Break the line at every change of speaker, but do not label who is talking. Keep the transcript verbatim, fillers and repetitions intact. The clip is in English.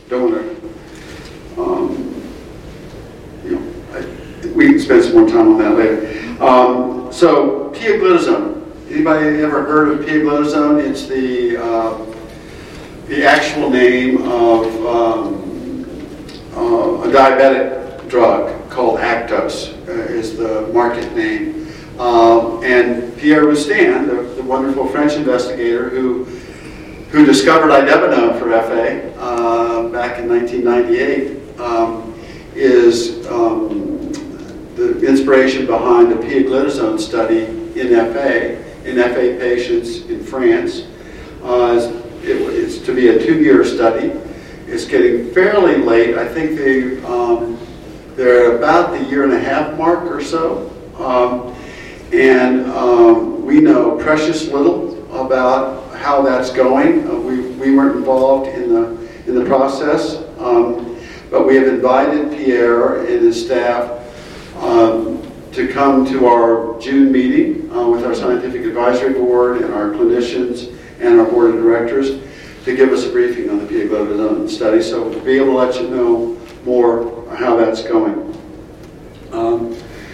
don't want to, um, you know, I, we can spend some more time on that later. Um, so, pioglitazone. Anybody ever heard of pioglitazone? It's the uh, the actual name of um, uh, a diabetic drug called Actos, uh, is the market name. Um, and Pierre Roustan, the, the wonderful French investigator who who discovered idebenone for F A uh, back in nineteen ninety-eight, um, is um, the inspiration behind the pioglitazone study in F A, in F A patients in France. Uh, it, it's to be a two-year study. It's getting fairly late. I think they, um, they're at about the year and a half mark or so. Um, and um, we know precious little about how that's going. Uh, we, we weren't involved in the, in the process, um, but we have invited Pierre and his staff um, to come to our June meeting uh, with our scientific advisory board and our clinicians and our board of directors to give us a briefing on the pioglitazone study, so we'll be able to let you know more how that's going.